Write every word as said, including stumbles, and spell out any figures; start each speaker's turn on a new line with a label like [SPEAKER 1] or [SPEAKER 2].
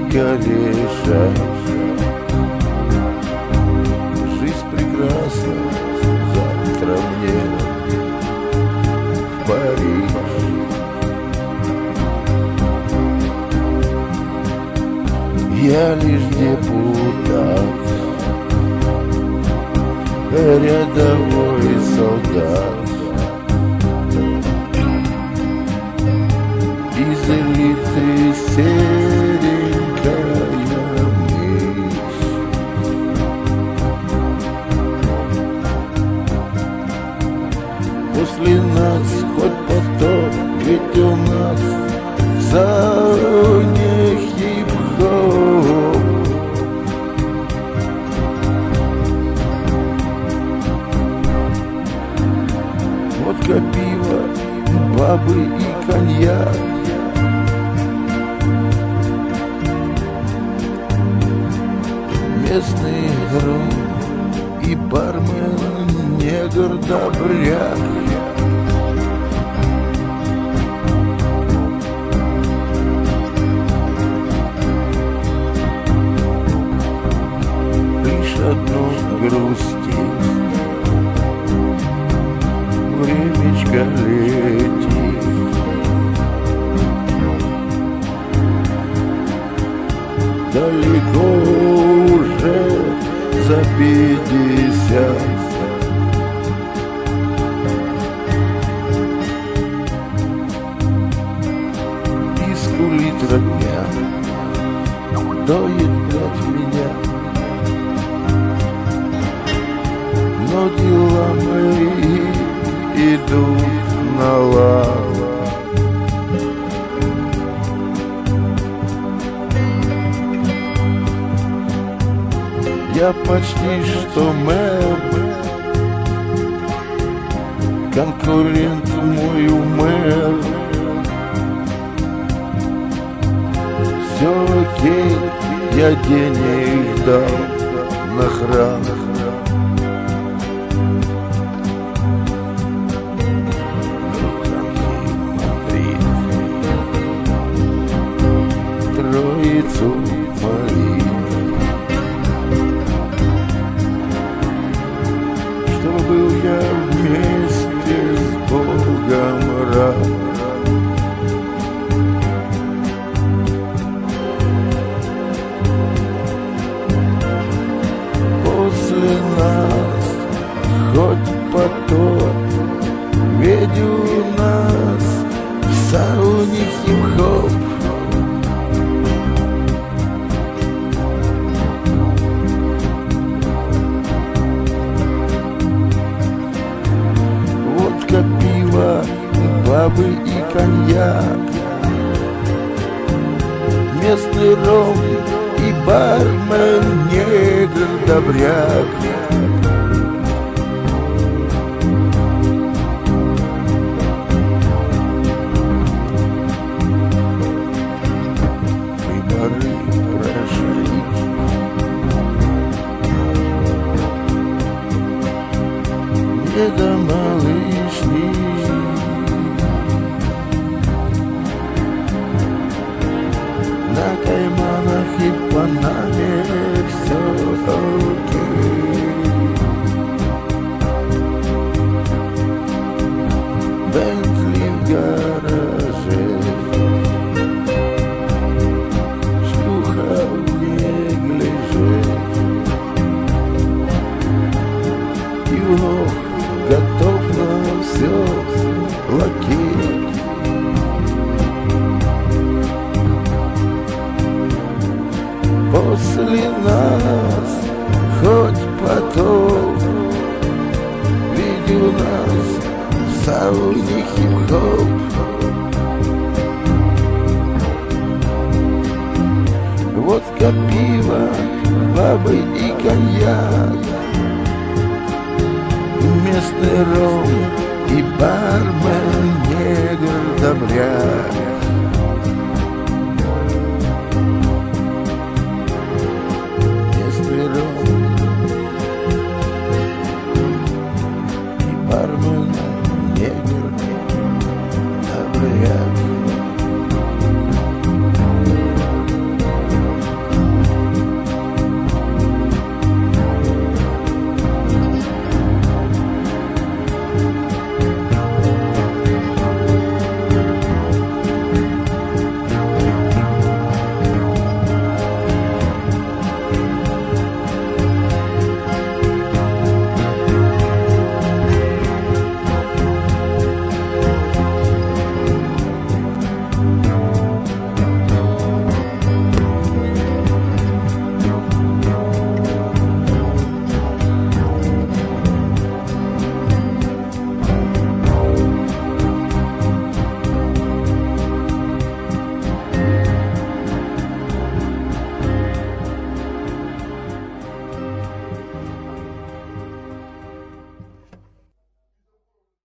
[SPEAKER 1] Гореша. Жизнь прекрасна, завтра мне в Париж. Я лишь депутат, рядовой солдат из элиты серенькая мышь. После нас хоть потоп, ведь у нас в зоне хип-хоп. Водка, пиво, бабы и коньяк. Местный грум и бармен, негр добряк. Лишь одно грустит, времечко летит. Далеко уже за пятьдесят. И скулит родня, доит от меня. Но дела мои идут на лад. Я почти что мэр, конкурент мой мэр. Все окей, я денег дал на храм. Троицу молитв, чтобы был я вместе с Богом рад. После нас хоть потоп, ведь у нас в сауне хип-хоп. Водка, пиво, бабы и коньяк. Местный ром и бармен, негр добряк. Выборы прошли, не до малышни. На Кайманах и Панаме все окей. Бентли в гараже, шлюха в неглиже. Юнох готов на все, лакей. После нас хоть потоп, ведь у нас в сауне хип-хоп. Водка, пиво, бабы и коньяк. Местный ром и бармен, негр добряк.